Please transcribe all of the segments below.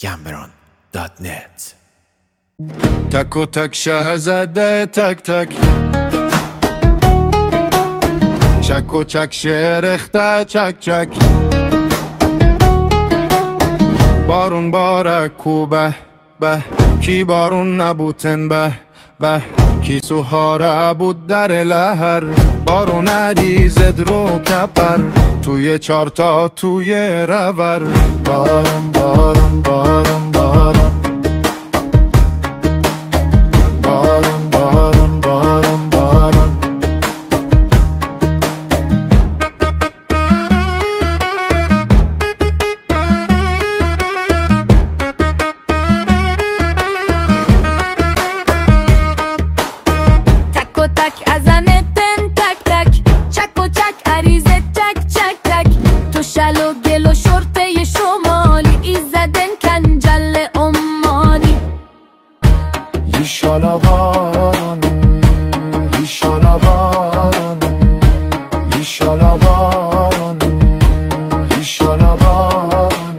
gambron.net. تک و تک شه زده تک تک، چک و چک شرخته چک چک، بارون بارک کو به به، کی بارون نبوتن به به، کی سوهاره بود در لهر، بارون ریزد رو کپر، توی چارتا توی رور، بارون بارون بارون بارون بارون بارون بارون بارون. تک و تک ازنه تن تک تک، چک و چک عریزه چک چک چک، تو شل و گل و شرطه شمالی، ایزدن کنجل عمانی. ایشالا بارون ایشالا بارون ایشالا بارون ایشالا بارون.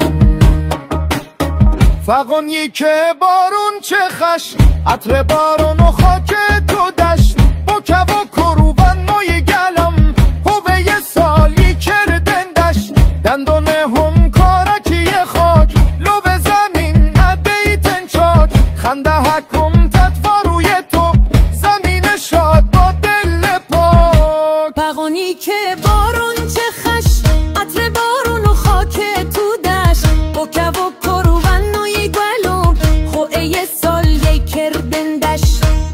فقط که بارون چه خش، عطر بارون و خاک تو دشت، با کب و کروبن مای گلم، خوبه یه سالی کردندش، دندون هم کارکی خاک، لو به زمین عدیتن چاک، خنده حکم تطفا روی تو، زمین شاد با دل پاک. فقانی که بارون چه خش، عطر بارون و خاک تو دشت، با کب و کروبن مای گلم، خوبه یه سالی کردندش،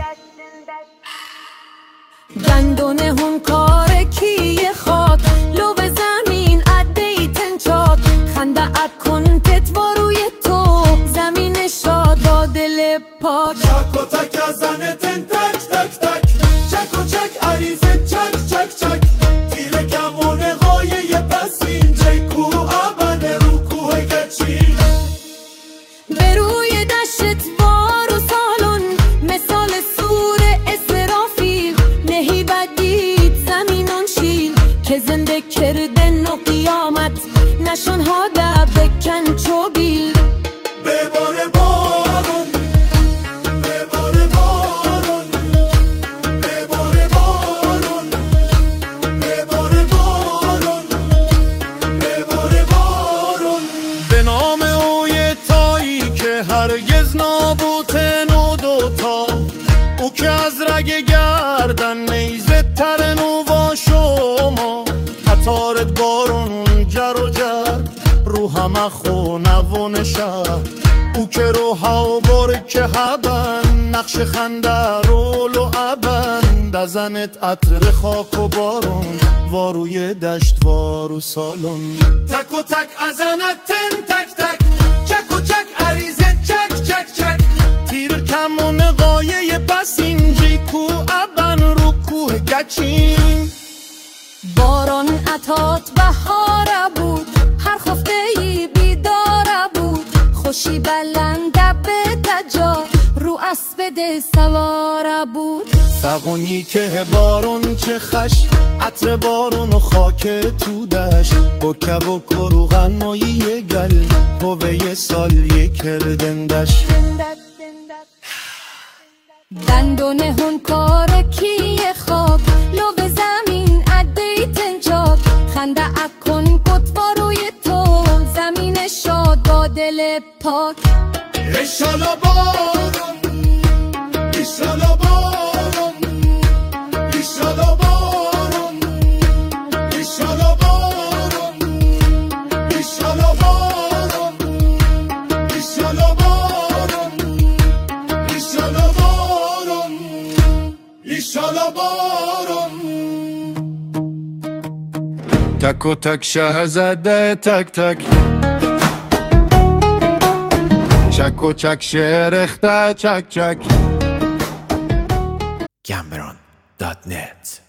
دندون هم کارکی خاک، لو به زمین عدیتن چاک، خنده اکن تتوا روی تو، زمین شاد با دل پاک. چک و تک ازنه تن تک تک تک، چک و چک عریزه چک چک چک، تیر کمونه قایه پسینجه، کو آبنه رو کوه گچین، به روی دشت بار و سالون، مثال سور اسرافیل، نهی بدید زمینون شیل، که زنده کردن و قیامت، نشون ها ده بکن چو بیل. بباره بارون بباره بارون بباره بارون بباره بارون بباره بارون. به نام اوی تایی که هرگز نابوتن و دوتا، او که از رگ گردن نیزه ترن و با شما، قطارت بارون جر و جر رو همه خونه و نشر، او که روها و برکه هبن، نقش خنده رول و ابن، دزنت عطر خاک و بارون، واروی دشت وارو سالون. تک و تک ازنه تن تک تک، چک و چک عریزه چک چک چک، تیر کمون قایه پسینجی، کو ابن رو کوه گچین، باران عطات بهاره بود، هر خفته ای بیداره بود، خوشی بلند به تجار، رو اسب ده سواره بود. فقونی که بارون چه خش، عطر بارون و خاک تو دشت، با کب و کروغن مایی گل، خوبه یه سال یه کردندش، دندون هون کارکی خاک، لو به زمین عدیتن چاک، خنده اکن کتوا روی تو، زمین شاد با دل پاک. ایشالا بارون ایشالا بارون ایشالا بارون ایشالا بارون ایشالا بارون ایشالا بارون ایشالا بارون ایشالا بارون. تک و تک شه زده تک تک، چک و چک شرخته چک چک. gambron.net.